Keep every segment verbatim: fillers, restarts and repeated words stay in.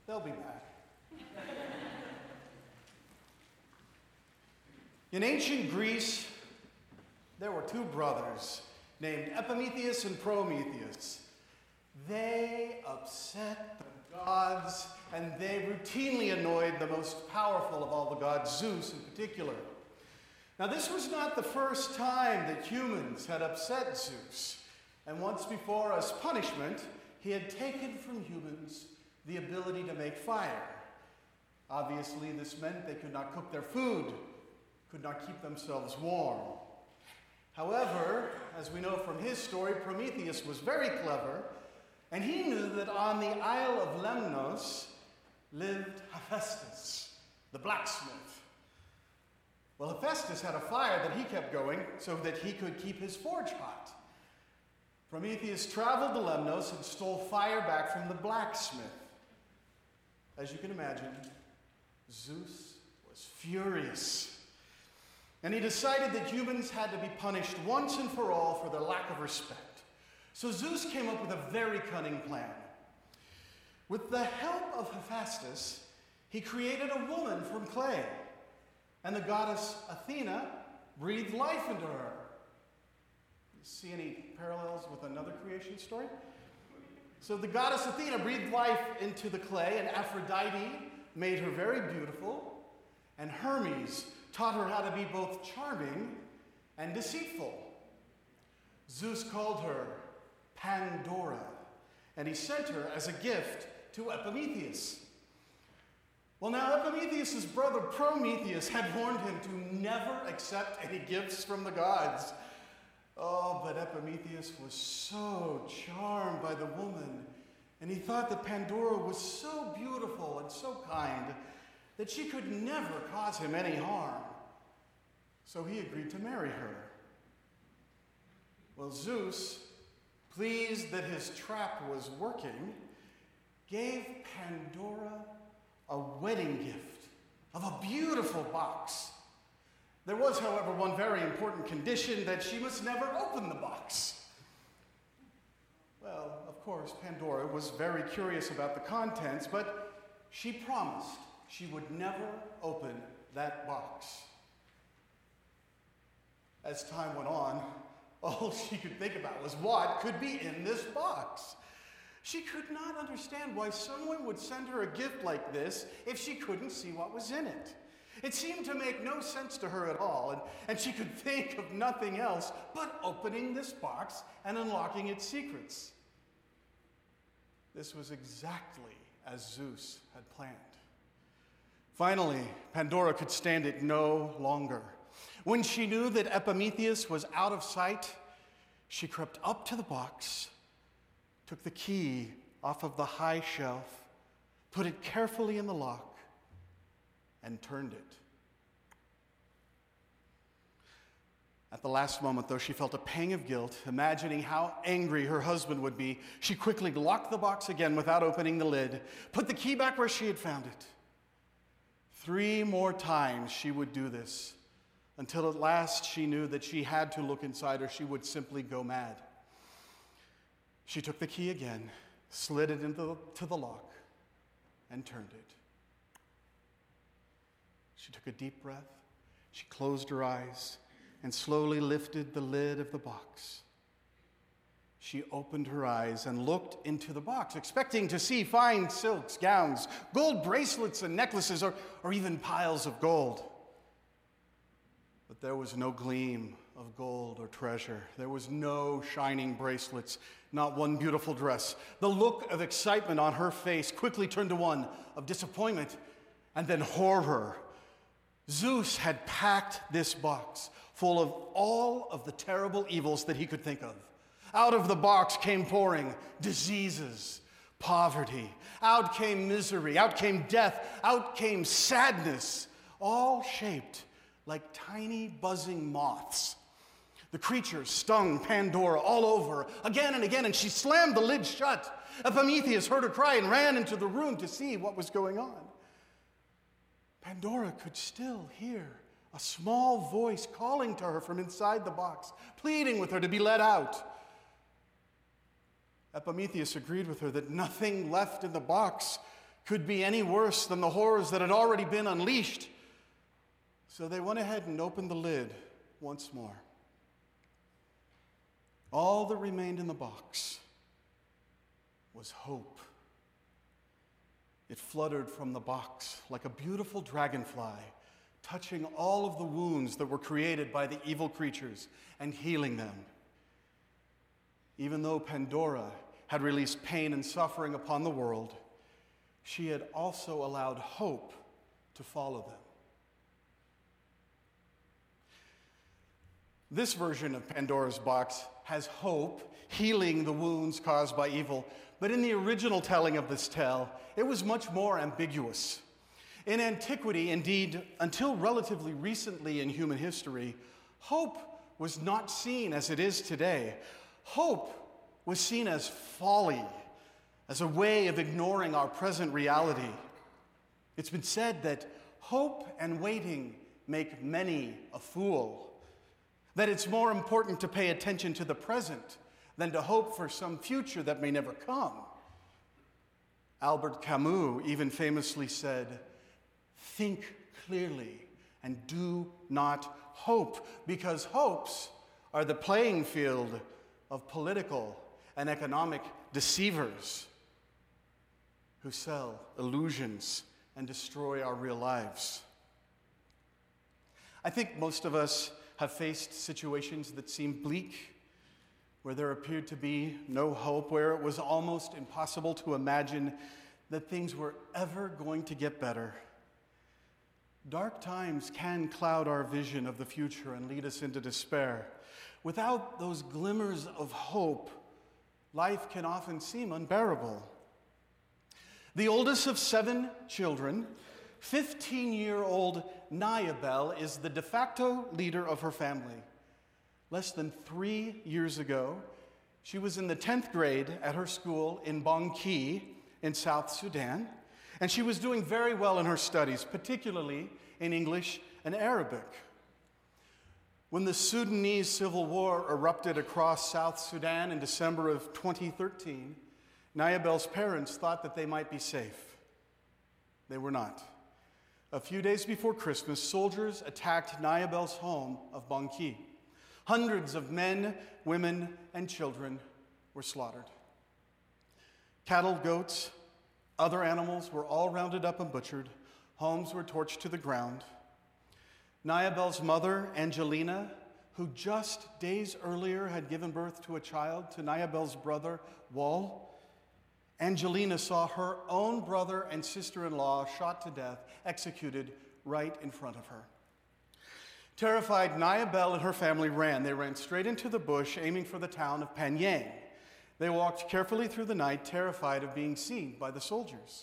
They'll be back. In ancient Greece, there were two brothers named Epimetheus and Prometheus. They upset the gods, and they routinely annoyed the most powerful of all the gods, Zeus in particular. Now, this was not the first time that humans had upset Zeus. And once before, as punishment, he had taken from humans the ability to make fire. Obviously, this meant they could not cook their food, could not keep themselves warm. However, as we know from his story, Prometheus was very clever, and he knew that on the Isle of Lemnos lived Hephaestus, the blacksmith. Well, Hephaestus had a fire that he kept going so that he could keep his forge hot. Prometheus traveled to Lemnos and stole fire back from the blacksmith. As you can imagine, Zeus was furious. And he decided that humans had to be punished once and for all for their lack of respect. So Zeus came up with a very cunning plan. With the help of Hephaestus, he created a woman from clay. And the goddess Athena breathed life into her. See any parallels with another creation story? So the goddess Athena breathed life into the clay, and Aphrodite made her very beautiful, and Hermes taught her how to be both charming and deceitful. Zeus called her Pandora, and he sent her as a gift to Epimetheus. Well, now Epimetheus' brother Prometheus had warned him to never accept any gifts from the gods. Oh, but Epimetheus was so charmed by the woman, and he thought that Pandora was so beautiful and so kind that she could never cause him any harm. So he agreed to marry her. Well, Zeus, pleased that his trap was working, gave Pandora a wedding gift of a beautiful box. There was, however, one very important condition, that she must never open the box. Well, of course, Pandora was very curious about the contents, but she promised she would never open that box. As time went on, all she could think about was what could be in this box. She could not understand why someone would send her a gift like this if she couldn't see what was in it. It seemed to make no sense to her at all, and, and she could think of nothing else but opening this box and unlocking its secrets. This was exactly as Zeus had planned. Finally, Pandora could stand it no longer. When she knew that Epimetheus was out of sight, she crept up to the box, took the key off of the high shelf, put it carefully in the lock, and turned it. At the last moment, though, she felt a pang of guilt, imagining how angry her husband would be. She quickly locked the box again without opening the lid, put the key back where she had found it. Three more times she would do this, until at last she knew that she had to look inside or she would simply go mad. She took the key again, slid it into the, to the lock, and turned it. She took a deep breath, she closed her eyes, and slowly lifted the lid of the box. She opened her eyes and looked into the box, expecting to see fine silks, gowns, gold bracelets and necklaces, or, or even piles of gold. But there was no gleam of gold or treasure. There was no shining bracelets, not one beautiful dress. The look of excitement on her face quickly turned to one of disappointment and then horror. Zeus had packed this box full of all of the terrible evils that he could think of. Out of the box came pouring diseases, poverty. Out came misery. Out came death. Out came sadness, all shaped like tiny buzzing moths. The creature stung Pandora all over again and again, and she slammed the lid shut. Epimetheus heard her cry and ran into the room to see what was going on. Pandora could still hear a small voice calling to her from inside the box, pleading with her to be let out. Epimetheus agreed with her that nothing left in the box could be any worse than the horrors that had already been unleashed. So they went ahead and opened the lid once more. All that remained in the box was hope. It fluttered from the box like a beautiful dragonfly, touching all of the wounds that were created by the evil creatures and healing them. Even though Pandora had released pain and suffering upon the world, she had also allowed hope to follow them. This version of Pandora's box has hope, healing the wounds caused by evil. But in the original telling of this tale, it was much more ambiguous. In antiquity, indeed, until relatively recently in human history, hope was not seen as it is today. Hope was seen as folly, as a way of ignoring our present reality. It's been said that hope and waiting make many a fool. That it's more important to pay attention to the present than to hope for some future that may never come. Albert Camus even famously said, "Think clearly and do not hope, because hopes are the playing field of political and economic deceivers who sell illusions and destroy our real lives." I think most of us have faced situations that seem bleak, where there appeared to be no hope, where it was almost impossible to imagine that things were ever going to get better. Dark times can cloud our vision of the future and lead us into despair. Without those glimmers of hope, life can often seem unbearable. The oldest of seven children, fifteen-year-old Nayabel is the de facto leader of her family. Less than three years ago, she was in the tenth grade at her school in Bangui in South Sudan, and she was doing very well in her studies, particularly in English and Arabic. When the Sudanese civil war erupted across South Sudan in December of twenty thirteen, Nayabel's parents thought that they might be safe. They were not. A few days before Christmas, soldiers attacked Nayabel's home of Bangui. Hundreds of men, women, and children were slaughtered. Cattle, goats, other animals were all rounded up and butchered. Homes were torched to the ground. Nayabel's mother, Angelina, who just days earlier had given birth to a child to Nayabel's brother, Wal, Angelina saw her own brother and sister-in-law shot to death, executed right in front of her. Terrified, Nayabel and her family ran. They ran straight into the bush, aiming for the town of Panyang. They walked carefully through the night, terrified of being seen by the soldiers.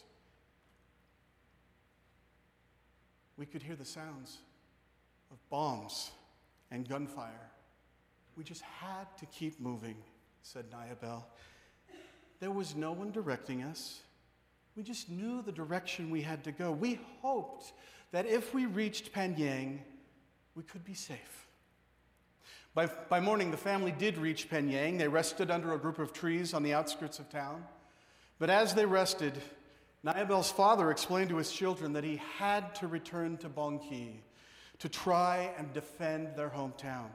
We could hear the sounds of bombs and gunfire. We just had to keep moving, said Nayabel. There was no one directing us. We just knew the direction we had to go. We hoped that if we reached Panyang, we could be safe. By, by morning, the family did reach Panyang. They rested under a group of trees on the outskirts of town. But as they rested, Nayabel's father explained to his children that he had to return to Bangui to try and defend their hometown.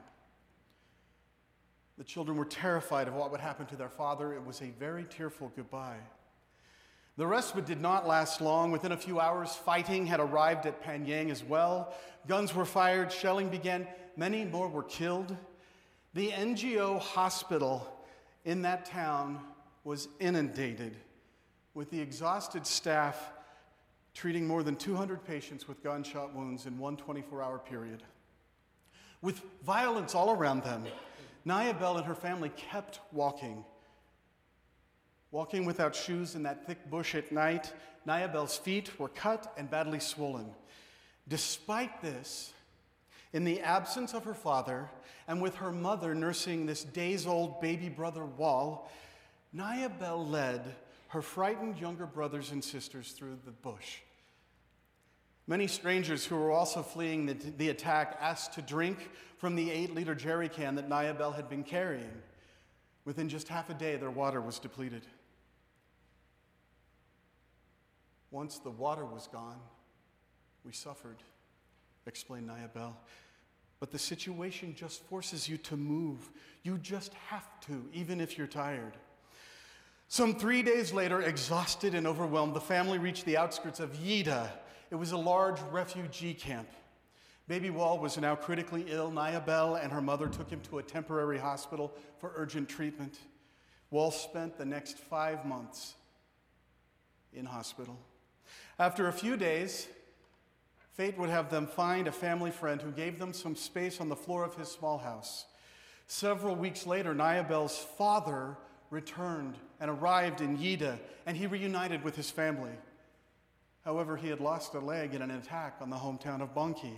The children were terrified of what would happen to their father. It was a very tearful goodbye. The respite did not last long. Within a few hours, fighting had arrived at Panyang as well. Guns were fired, shelling began. Many more were killed. The N G O hospital in that town was inundated with the exhausted staff treating more than two hundred patients with gunshot wounds in one twenty-four hour period. With violence all around them, Nayabel and her family kept walking. Walking without shoes in that thick bush at night, Nayabel's feet were cut and badly swollen. Despite this, in the absence of her father, and with her mother nursing this days-old baby brother Wal, Nayabel led her frightened younger brothers and sisters through the bush. Many strangers who were also fleeing the, the attack asked to drink from the eight-liter jerry can that Nayabel had been carrying. Within just half a day, their water was depleted. Once the water was gone, we suffered, explained Nayabel. But the situation just forces you to move. You just have to, even if you're tired. Some three days later, exhausted and overwhelmed, the family reached the outskirts of Yida. It was a large refugee camp. Baby Wal was now critically ill. Nayabel and her mother took him to a temporary hospital for urgent treatment. Wal spent the next five months in hospital. After a few days, fate would have them find a family friend who gave them some space on the floor of his small house. Several weeks later, Nayabel's father returned and arrived in Yida, and he reunited with his family. However, he had lost a leg in an attack on the hometown of Bonki.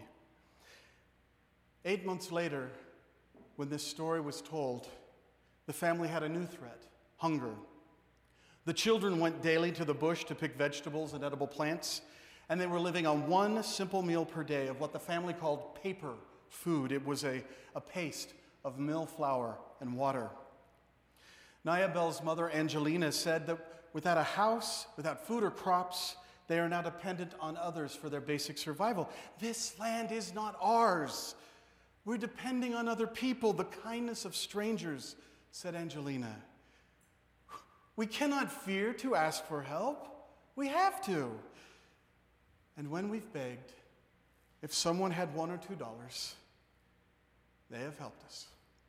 Eight months later, when this story was told, the family had a new threat: hunger. The children went daily to the bush to pick vegetables and edible plants, and they were living on one simple meal per day of what the family called paper food. It was a, a paste of mill flour and water. Nayabel's mother, Angelina, said that without a house, without food or crops, they are now dependent on others for their basic survival. This land is not ours. We're depending on other people, the kindness of strangers, said Angelina. We cannot fear to ask for help. We have to. And when we've begged, if someone had one or two dollars, they have helped us.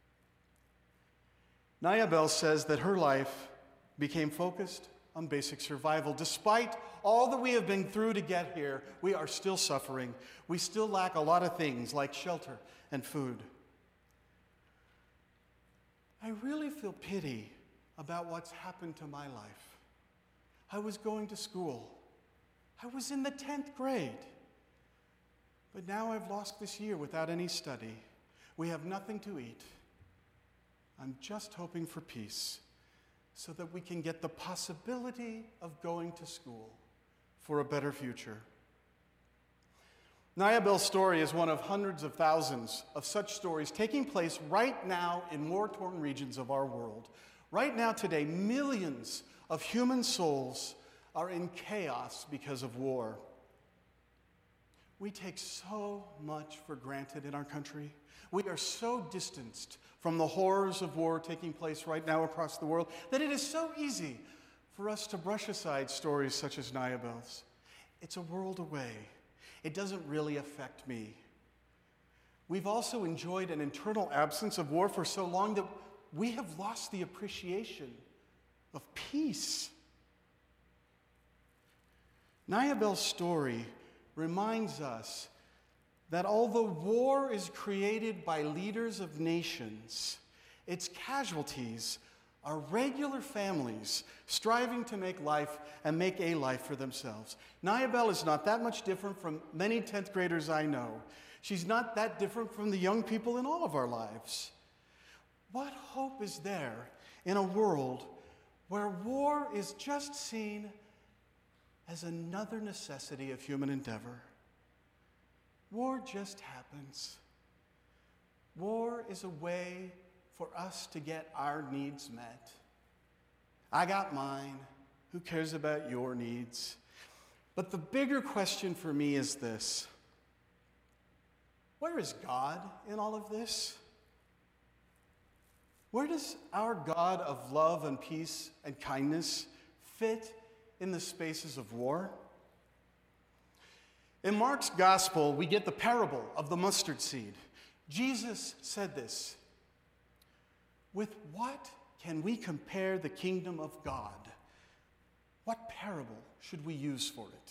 Nayabel says that her life became focused on basic survival. Despite all that we have been through to get here, we are still suffering. We still lack a lot of things like shelter and food. I really feel pity about what's happened to my life. I was going to school. I was in the tenth grade. But now I've lost this year without any study. We have nothing to eat. I'm just hoping for peace so that we can get the possibility of going to school for a better future. Nayabel's story is one of hundreds of thousands of such stories taking place right now in war-torn regions of our world. Right now, today, millions of human souls are in chaos because of war. We take so much for granted in our country. We are so distanced from the horrors of war taking place right now across the world that it is so easy for us to brush aside stories such as Nayabel's. It's a world away. It doesn't really affect me. We've also enjoyed an internal absence of war for so long that we have lost the appreciation of peace. Nayabel's story reminds us that although war is created by leaders of nations, its casualties are regular families striving to make life and make a life for themselves. Nayabel is not that much different from many tenth graders I know. She's not that different from the young people in all of our lives. What hope is there in a world where war is just seen as another necessity of human endeavor? War just happens. War is a way for us to get our needs met. I got mine. Who cares about your needs? But the bigger question for me is this: where is God in all of this? Where does our God of love and peace and kindness fit in the spaces of war? In Mark's gospel, we get the parable of the mustard seed. Jesus said this: with what can we compare the kingdom of God? What parable should we use for it?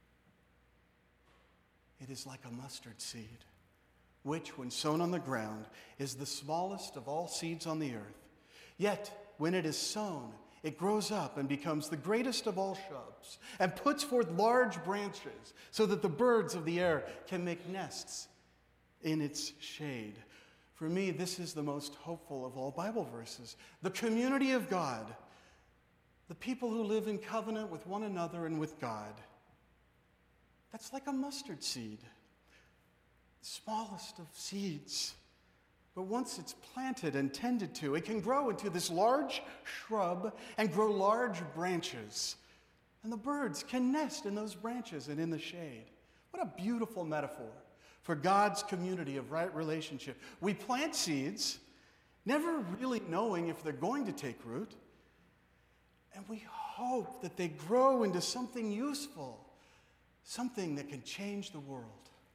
It is like a mustard seed, which, when sown on the ground, is the smallest of all seeds on the earth. Yet, when it is sown, it grows up and becomes the greatest of all shrubs and puts forth large branches so that the birds of the air can make nests in its shade. For me, this is the most hopeful of all Bible verses. The community of God, the people who live in covenant with one another and with God. That's like a mustard seed, the smallest of seeds. But once it's planted and tended to, it can grow into this large shrub and grow large branches And the birds can nest in those branches and in the shade. What a beautiful metaphor for God's community of right relationship. We plant seeds, never really knowing if they're going to take root, and we hope that they grow into something useful, something that can change the world.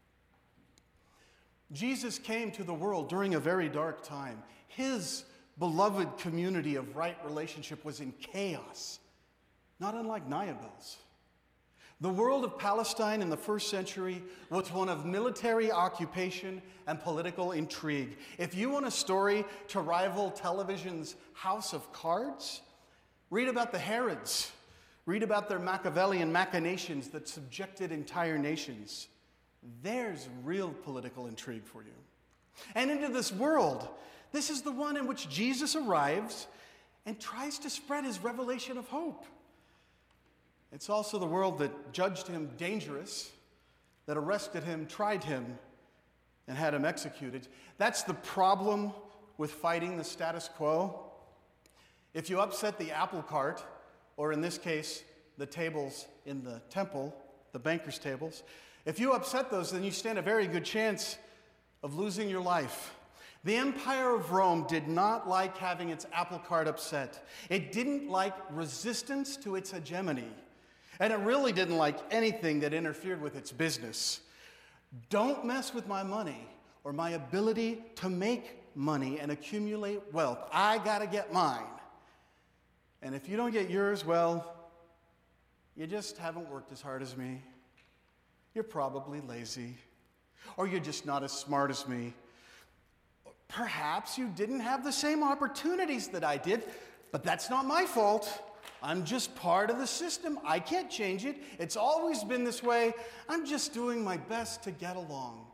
Jesus came to the world during a very dark time. His beloved community of right relationship was in chaos, not unlike Niabel's. The world of Palestine in the first century was one of military occupation and political intrigue. If you want a story to rival television's House of Cards, read about the Herods. Read about their Machiavellian machinations that subjected entire nations. There's real political intrigue for you. And into this world, this is the one in which Jesus arrives and tries to spread his revelation of hope. It's also the world that judged him dangerous, that arrested him, tried him, and had him executed. That's the problem with fighting the status quo. If you upset the apple cart, or in this case, the tables in the temple, the banker's tables, if you upset those, then you stand a very good chance of losing your life. The Empire of Rome did not like having its apple cart upset. It didn't like resistance to its hegemony. And it really didn't like anything that interfered with its business. Don't mess with my money or my ability to make money and accumulate wealth. I gotta get mine. And if you don't get yours, well, you just haven't worked as hard as me. You're probably lazy. Or you're just not as smart as me. Perhaps you didn't have the same opportunities that I did, but that's not my fault. I'm just part of the system. I can't change it. It's always been this way. I'm just doing my best to get along.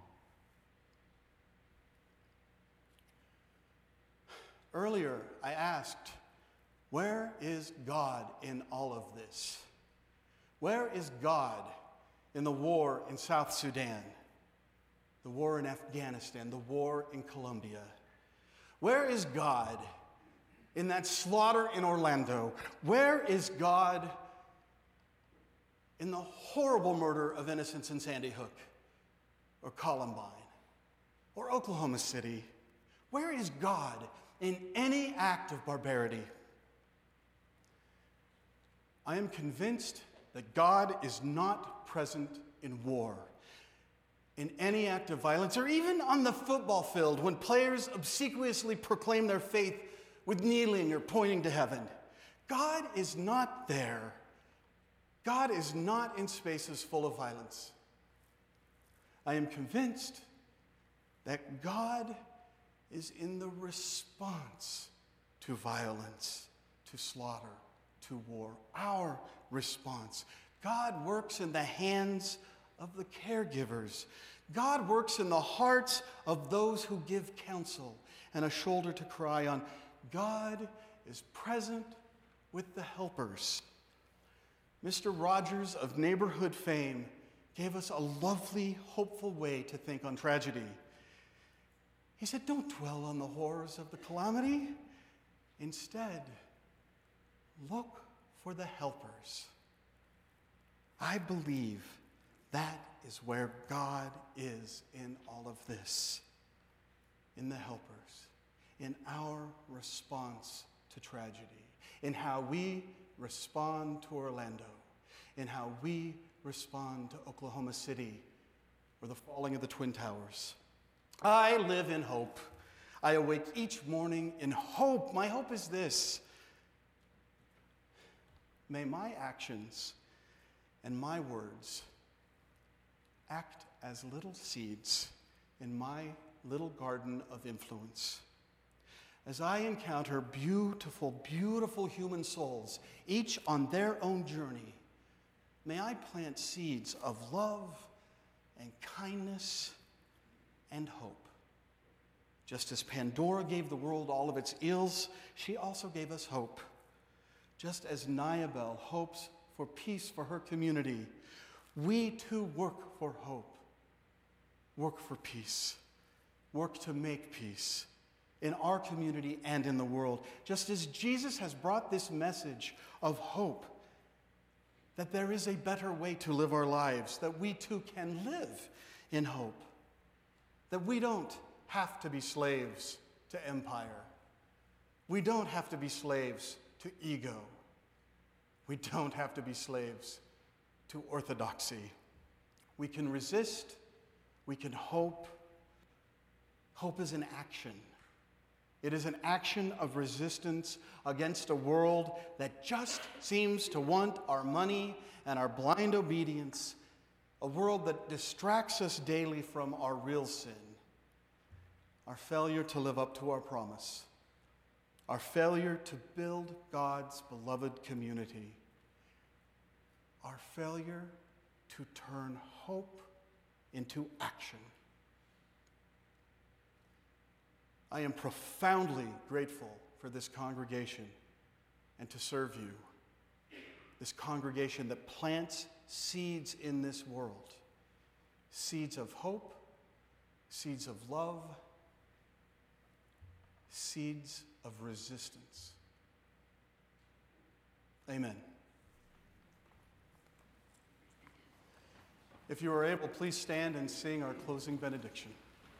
Earlier, I asked, where is God in all of this? Where is God in the war in South Sudan, the war in Afghanistan, the war in Colombia? Where is God in that slaughter in Orlando? Where is God in the horrible murder of innocents in Sandy Hook, or Columbine, or Oklahoma City? Where is God in any act of barbarity? I am convinced that God is not present in war, in any act of violence, or even on the football field when players obsequiously proclaim their faith with kneeling or pointing to heaven. God is not there. God is not in spaces full of violence. I am convinced that God is in the response to violence, to slaughter, to war. Our response. God works in the hands of the caregivers. God works in the hearts of those who give counsel and a shoulder to cry on. God is present with the helpers. Mister Rogers of neighborhood fame gave us a lovely, hopeful way to think on tragedy. He said, don't dwell on the horrors of the calamity. Instead, look for the helpers. I believe that is where God is in all of this, in the helpers, in our response to tragedy, in how we respond to Orlando, in how we respond to Oklahoma City or the falling of the Twin Towers. I live in hope. I awake each morning in hope. My hope is this: may my actions and my words act as little seeds in my little garden of influence. As I encounter beautiful, beautiful human souls, each on their own journey, may I plant seeds of love and kindness and hope. Just as Pandora gave the world all of its ills, she also gave us hope. Just as Niabel hopes for peace for her community, we too work for hope, work for peace, work to make peace in our community and in the world. Just as Jesus has brought this message of hope that there is a better way to live our lives, that we too can live in hope, that we don't have to be slaves to empire. We don't have to be slaves to ego. We don't have to be slaves to orthodoxy. We can resist. We can hope. Hope is an action. It is an action of resistance against a world that just seems to want our money and our blind obedience, a world that distracts us daily from our real sin, our failure to live up to our promise, our failure to build God's beloved community, our failure to turn hope into action. I am profoundly grateful for this congregation and to serve you. This congregation that plants seeds in this world, seeds of hope, seeds of love, seeds of resistance. Amen. If you are able, please stand and sing our closing benediction.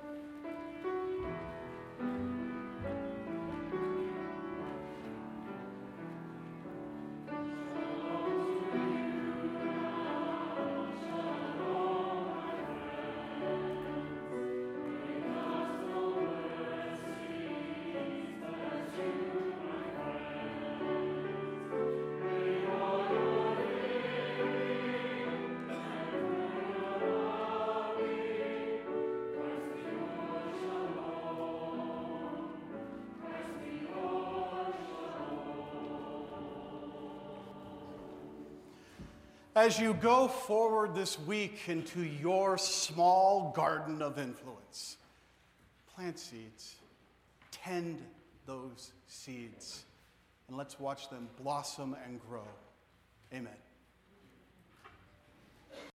As you go forward this week into your small garden of influence, plant seeds, tend those seeds, and let's watch them blossom and grow. Amen.